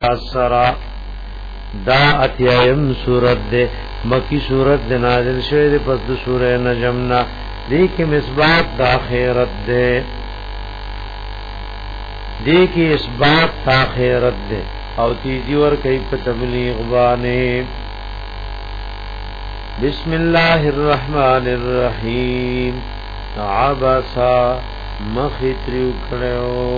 اسرا دا اتیایم سورت دے مکی سورت دے نازل شوی دے پس دو سورہ نجمنا دیکی مصبات دا خیرت دے دیکی اسبات تا خیرت دے او تیزی ور کئی پا تبلیغ بانے بسم اللہ الرحمن الرحیم عبسا مخیتریو کڑیو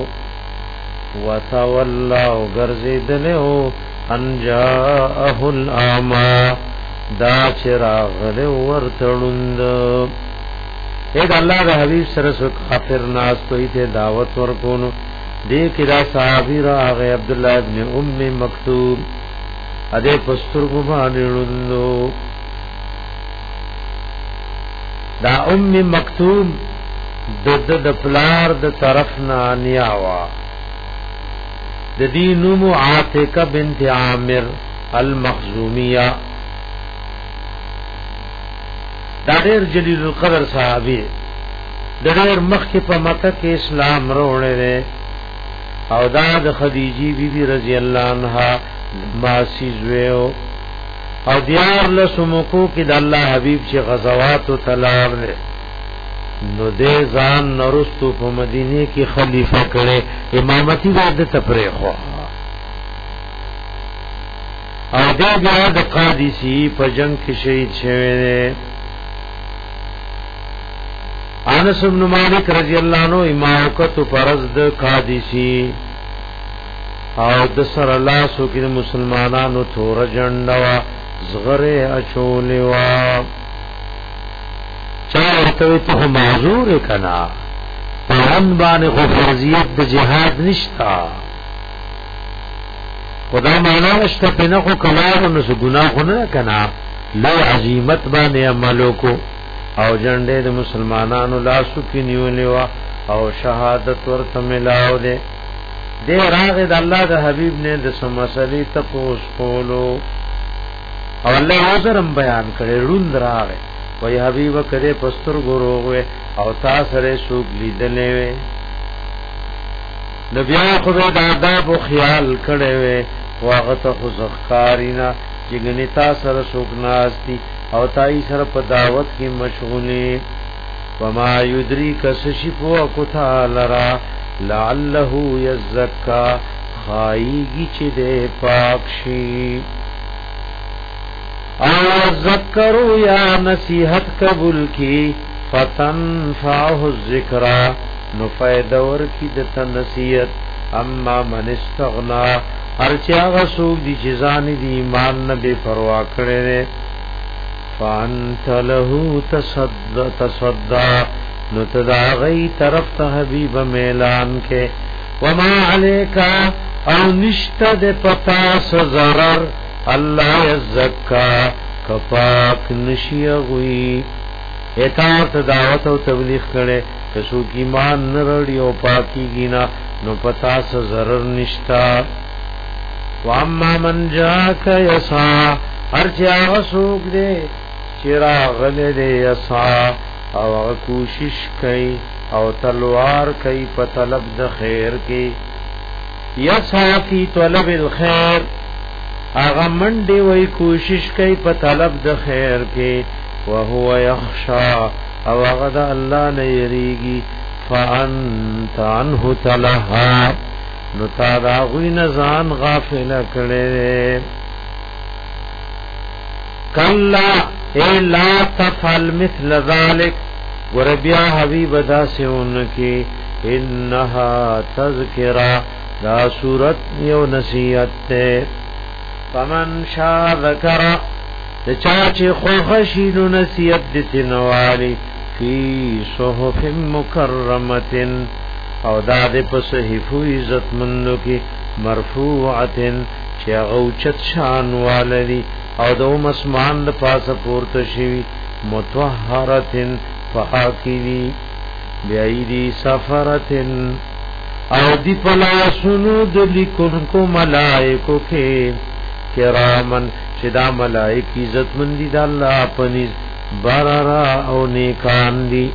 وتولوا غرزدلو ان جاءه الاما دا چراغ له ورتلند اے الله د حبیب سره سو کافر ناس کوئی ته دعوت ورکونو دې کدا صحابی راغ عبد الله ابن ام مکتوم اده پستر کو باندې لوندو دا ام مکتوم د پلار د طرف نه نیاوا د دینو عاتقه بنت عامر المخزومیہ دا ډېر جلیل القدر صحابي د ډېر مخکې په مکه کې اسلام وروړي او دا د خدیجی بیبي رضی الله عنها ماسی زویو او دیار له سمکو کې د الله حبیب چې غزوات او تلار له نو دې ځان نرستو په مدینه کې خلیفہ کړي امامتی باندې تفریح خو او دې بیا د قادسی په جنگ کې شهید شوه انس بن مالک رضی الله عنه امامت فرض د قادسی او د سر الله سو کې مسلمانانو تور جنډوا زغره اچولې وا چاہتے تو معذور کنا پران باندې خو فرضیت د جهاد نشتا خدا معنا نشته پنه خو کلام نو ګناه نه کنا لو عزیمت باندې عملو کو او جنډې د مسلمانانو لاسو کې نیولې او شهادت ورته ملاو دے دې راغه د الله د حبیب نه د سمسلی تپوس کولو او الله عذرم بیان کړي روند راغه وی حبیب کده پستر گروغوه او تا سره سوک لیدلے وی نبیان خدا داداب و خیال کڑے وی واغتا خوزخکارینا جگنی تا سره سوک ناستی او تایی سره پا دعوت کی مشغولی وما یدری کسشی پو اکتا لرا لعلہو یزکا خائیگی چی دے پاکشی او ذکروا یا نصیحت قبول کی فتنفعه الذکرى نفیدور کی دتا نصیحت اما من استغنا هرچا غسوک دی چیزانی دی ایمان نبی پروا کرے فانت له تصدى نتداغی طرف تا حبیب میلان کے وما علیکا او نشتد پتاس ضرر اللہ یزکا کپاک نشیغوی اطاعت دعوت و تبلیغ کرے کسو کی مان نرڑی و پاکی گینا نو پتا سا ضرر نشتا واما من جاک یسا ہرچی آغا سوک دے چراغ دے یسا او آغا کوشش کئی او تلوار کئی پا طلب د خیر کی یسا کی طلب الخیر اغه منډي وای کوشش کوي په طلب د خیر کې وهو يخشى او هغه د الله نه یریږي فانت عنه تلها نو تا دا غوی نه ځان غافل کړي کلا اے لا تفعل مثل ذلك وربیا حبیب داسون کې انها تذکرہ دا صورت یو نصیحت ته فمن شاء ذکر چاچه خوخشینو نصیحت دیتی نوالی فی صحف مکرمت او داد پس حفو عزت مندو کی مرفوعت چه غوچت شان والدی او دو مسمان دا پاس پورت شوی متوحرت فحاکیوی بیعیدی سفرت او دی پلاسونو دلی کنکو ملائکو کے کرامن چدا ملائک عزت مندی دا اللہ پنیز برارا او نیکان دی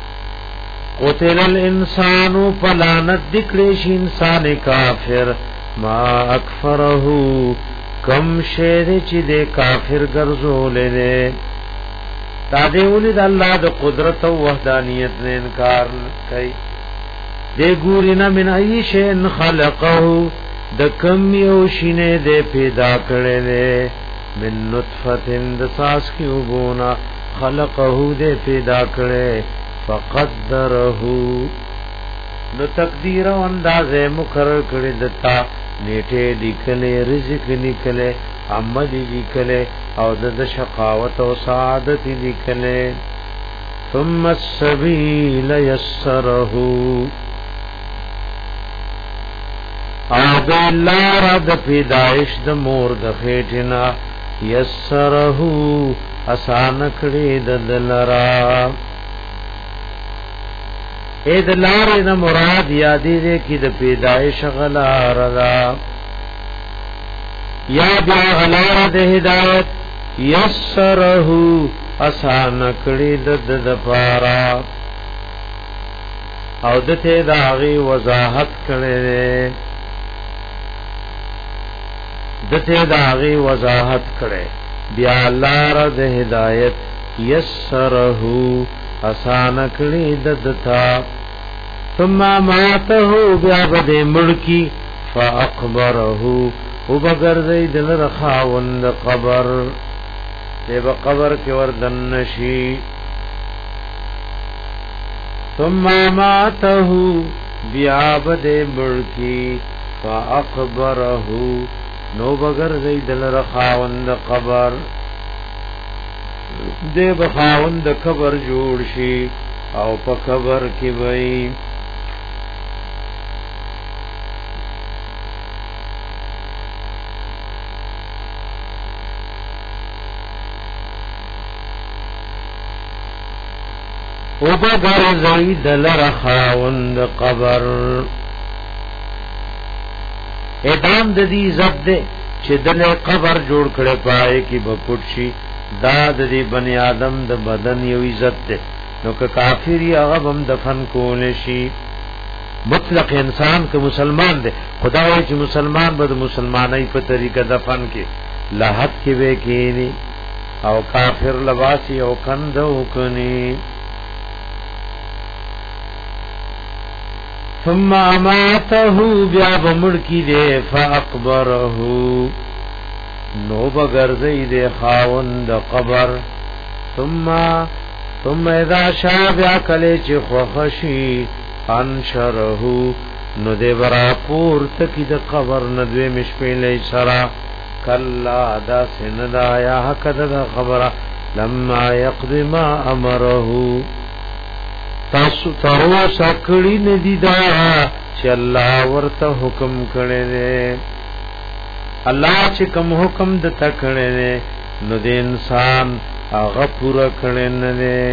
قتل الانسانو پلانت دکلیش انسان کافر ما اکفره کم شیر چې د کافر ګرځولې ده تا دیولی د الله د قدرت او وحدانیت نه انکار کوي دی ګورینا من ای شین خلقه د کم یو شینه دې پیدا کړي دې من نطفه د ساس کی وبونا خلقه دې پیدا کړي فقدره نو تقدیر او اندازې مقرر کړي دتا نیټه لیکلې رزق لیکلې عمل لیکلې او د شقاوت او سعادت لیکلې ثم السبيل يسره او بالله د پیدائش د مور د خېټنا یسره آسان کړي د دلرا اې د لارې نه مراد یادې دې کې د پیدائش غلا رضا یا بیا غلار د هدایت یسره آسان کړي د پارا او دته داغي وضاحت کړي دته داغي وضاحت کړي بیا لار د هدایت یسره آسان کړي دتا ثم ماته بیا بده ملکی فاقبره وبگر زید لرخاوند قبر دیو قبر کې وردن نشي ثم ماته بیا بده ملکی فاقبره نو بگر زید لرخاوند قبر دے بخاوند قبر جوړ شي او په قبر کې وای او بگر زید لرخاوند قبر ادم د دې عزت دې چې دله قبر جوړ کړي پای کې بپټ شي دا د دې بنی آدم د بدن یو عزت ده نو که کافر یې هغه هم دفن کول شي مطلق انسان که مسلمان ده خدای چې مسلمان به مسلمانای په طریقه دفن کې لحد کې وې کېني او کافر لباسی او کند وکني ثم اماته بیا بمړ کی دے فاقبره نو بغرزی دے خاوند قبر ثم اذا شاء بیا کله چې خوخشی انشره نو دے برا پورت کی د قبر ندوی مشپیلې سرا کلا دا سندا یا حق د خبره لما يقضي ما امره تاسو ترو سکړی ندی دا چې الله ورته حکم کړی دی الله چې کوم حکم د تکړه دی نو د انسان هغه پورا کړی نه دی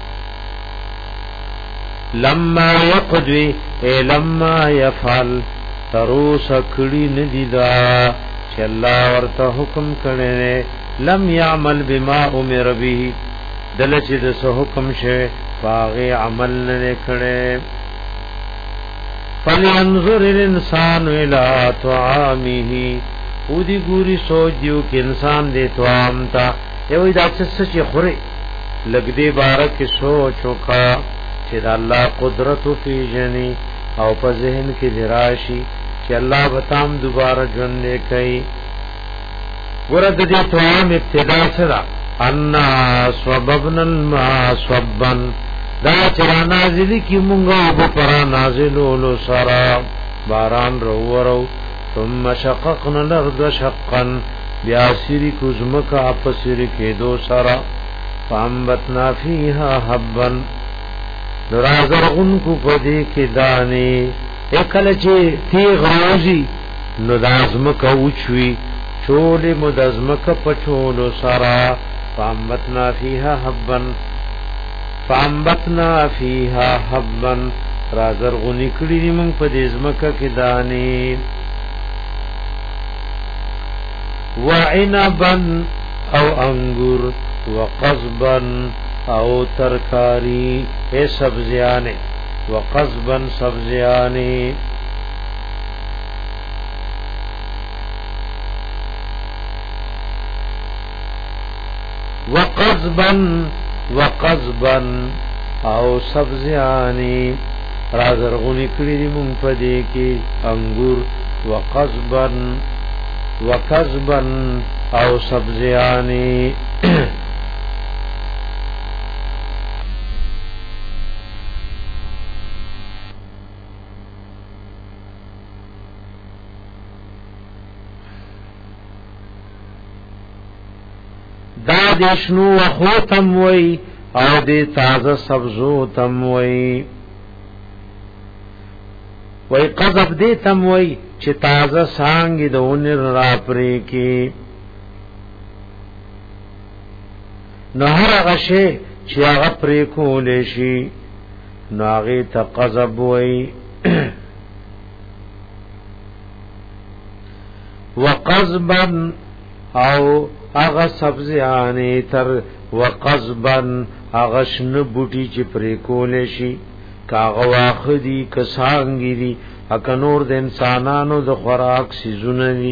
لما يقضي لما يفعل ترو سکړی ندی دا چې الله ورته حکم کړی دی لم يعمل بما امر به دل چې د حکم شه باغی عمل نه کړي فلينظر الانسان الى طعامه او دی ګوري سوچ دیو کې انسان دې توام تا یو دا چې خوري لګ دې بارک سوچ وکا چې د الله قدرت فی جنی او په ذهن کې دراشي چې الله بتام دوباره ژوند کوي ورته دې توام ابتدا سره ان صببنا الماء صبا دا چرا نازلی کی مونگا او پرا نازلولو سرا باران رو ثم شققنا الارض شقا بیا سری کزمکا اپسری کے دو سرا فانبتنا فیها حبا نرازرغن کو پدی کی دانی اکل چی تیغ روزی ندازمکا اوچوی چولی مدازمکا پچولو سرا فانبتنا فیها حبا رازر غنی کړي دي موږ په دې ځمکه کې دانې وعنبا او انګور وقضبا او ترکاری اے سبزیانه وقضبا سبزیانه وقضبا او سبزیانی رازرغونی کړی دی مونږ په دې کې انګور وقضبا او سبزیانی دا دشنو وخوتم وی او دی تازه سبزو تم وی قذب دی تم وی چې تازه سانګي دونه را پرې کې نو هر غشه چې هغه پرې کولې شي نو هغه ته قذب وی وقذبا او اغا سبزیانی تر وقضبن اغا شن بوٹی چی پریکولے شی کاغا واخدی کسانگی دی اکا نور د انسانانو د خوراک سیزون دی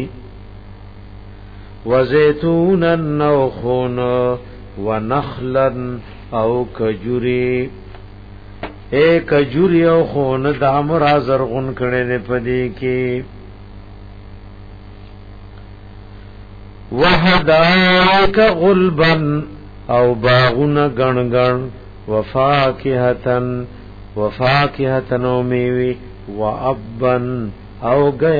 وزیتونن او خون ونخلن او کجوری اے کجوری او خون دامر آزرغن کرنے پدی کی وحدائک غلبا او باغون گنگن وفاکهتن او میوی وابن او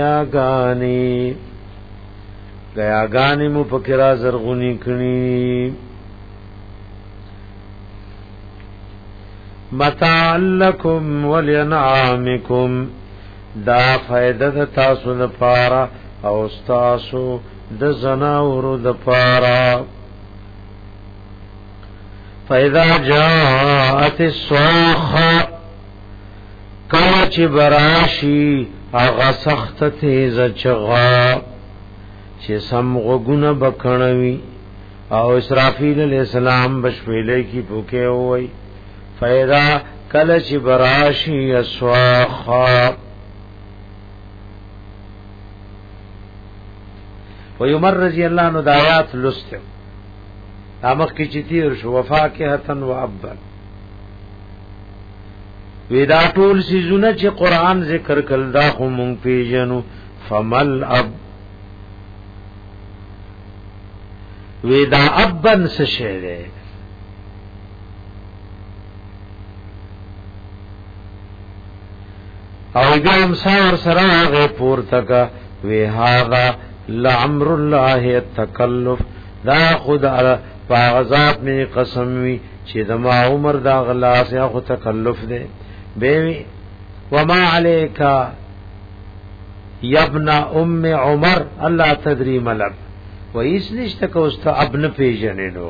گیاگانی مو پکرا زرغونی کنی متاع لکم ولینعامکم دا فائدہ تاسو لپاره او تاسو د زناورو د پارا فاذا جاءت الصاخه کله چې براشي هغه سخت تیز چغا چې سم غوګونه بکړوي او اسرافیل علیہ السلام بشویلې کی پوکه وای فاذا کله چې براشي الصاخه و عمر رضی اللہ عنہ دایات لستم امخ کی چتیر شو وفاکهتن و ابن ودا ټول سيزونه چې قران ذکر کړل دا خو مونږ پیژنو فمل اب ودا ابن څه شی دی او ګام سار سره پور تک وی هاذا لعمر الله التکلف دا خود باغذات میں قسم وی چې دما عمر دا غلاس یا خو تکلف دے بیوی وما علیکا یبن ام عمر اللہ تدری ملب و اس نشتا که استا ابن پیجننو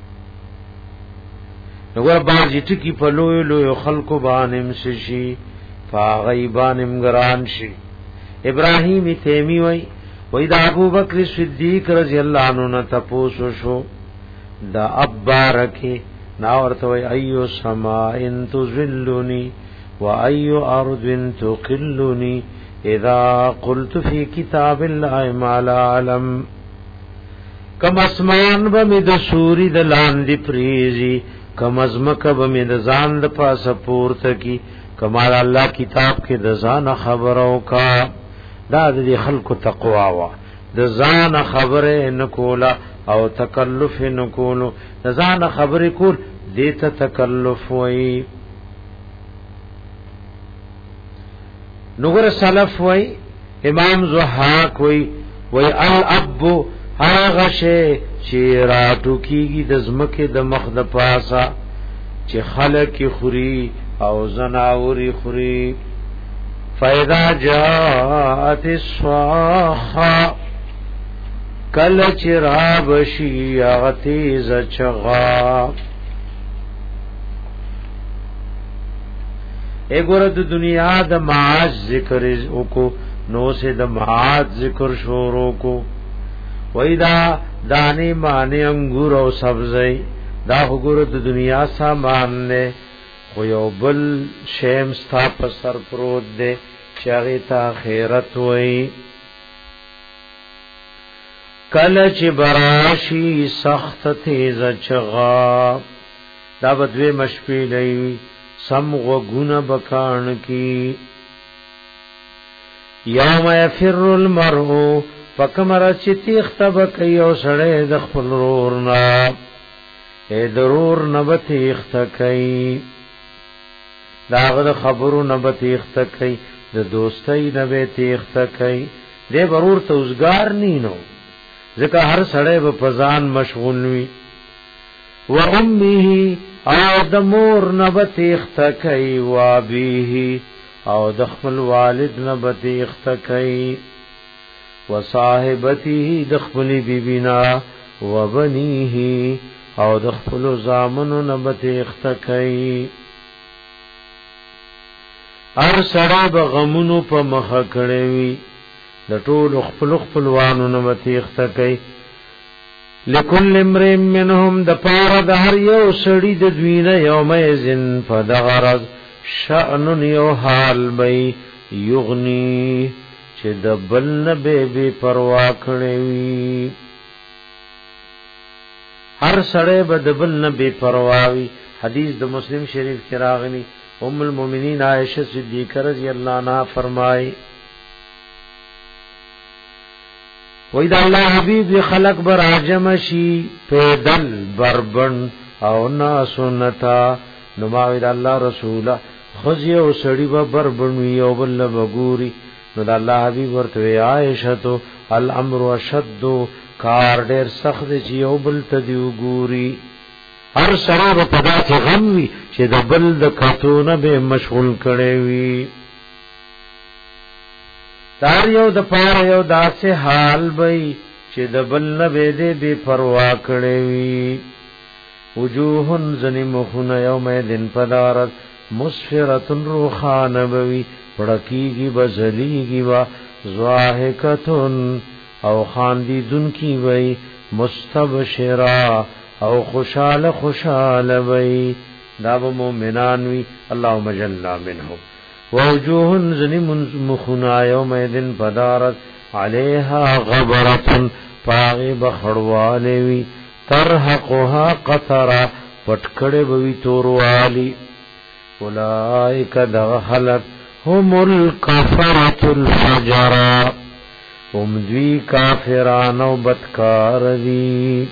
نگوار بازی ٹکی پا لوی خلقو بانم سشی فا غیبانم گران شی ابراہیم تیمی وی وی دا ابو بکر صدیق رضی اللہ عنہ تپوسو شو دا ابارکی ناورتوی ایو سمائن تزلونی و ایو ارض تقلونی اذا قلت فی کتاب اللہ ما لا علم کم اسمان بمید سوری دلان دی پریزی کم ازمک بمید زان د پاس پورت کی کمال اللہ کتاب کے دزان خبروں کا دا د خلق تقوا وا د ځان خبره نکولا او تکلف نکولو د ځان خبره کول دیته تکلف وای نوګر سلف وای امام زحاق وای الاب هغه شی چې راتو کیږي د زمکه د مخ د پاسا چې خلق خوري او زناوري خوري فاذا جاءت الصاخه کل چراب شی اغتیز چغا اگورد دنیا د معاج ذکر کو نو سے د معاج ذکر شورو کو ویدا دانی مانی انگور او سبزی دا گورد دنیا سامان نے خو یو بل شیم ستا په سر پروت دے چاغی تا خیرت وئی کله چې براشي سخت تیز چغا دا بدوی مشپی لئی سم غوگون بکان کی یوم یفر المرء فکمر چی تیخت بکی او سڑے دخپل رورنا اے درور نبتیخت کئی داغد خبرو نبتیخت کئی د دوستی نبتیخت کئی دے برور توزگار نینو ذکر ہر سڑے بپزان مشغول وی و امیه او د مور نبت اختکی و ابیه او د خپل والد نبت اختکی و صاحبته د خپل بیبینا و بنیه او د خپل زامنو نبت اختکی ار سړی بغمونو په مخ کړي وي د ټول خپلوانو نبت اختکی لکل امرئ منهم د پاره د هر یو سړي د دوینه یومئذن فدغرض شأن یو حال بی یغنی چې د بل نه به پروا کړی وي هر سړی به د بل نه بے پروا وي حدیث د مسلم شریف کې راغلی ام المؤمنین عائشہ صدیقہ رضی اللہ عنہا فرمائی وید الله حبیب خلق بر عجم شی پیدل بربن او ناسنتا نماوید الله رسوله خزی او سړی به بربن وی او بل بغوري نو د الله حبیب ورته عائشہ تو الامر اشد کار ډیر سخت دی او بل تدیو ګوري هر سره په داسې غم وی چې د بل د کتونه به مشغول کړي وي دار یو د پاره یو داسې حال وي چې د بل نه به دې بے پروا کړي وي وجوه زنی مخون یوم دین پدارت مسفرۃ روخان بوی پړکیږي بزلیږي وا زواهکتن او خاندیدن کی وی مستبشرا او خوشاله وی دا مومنان وی اللهم جلنا منهم ووجوه زنی مخنا یوم دین پدارت علیها غبرة پاغی بخړواله وی ترحقها قطرا پټکړه بوي توروالی اولائک دخلت هم الکفرۃ الفجرا هم دوی کافران او بدکار دي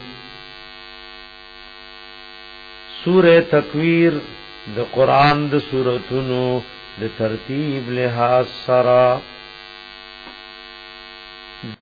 سورہ تکویر د قران د سوراتونو د ترتیب لحاظ سره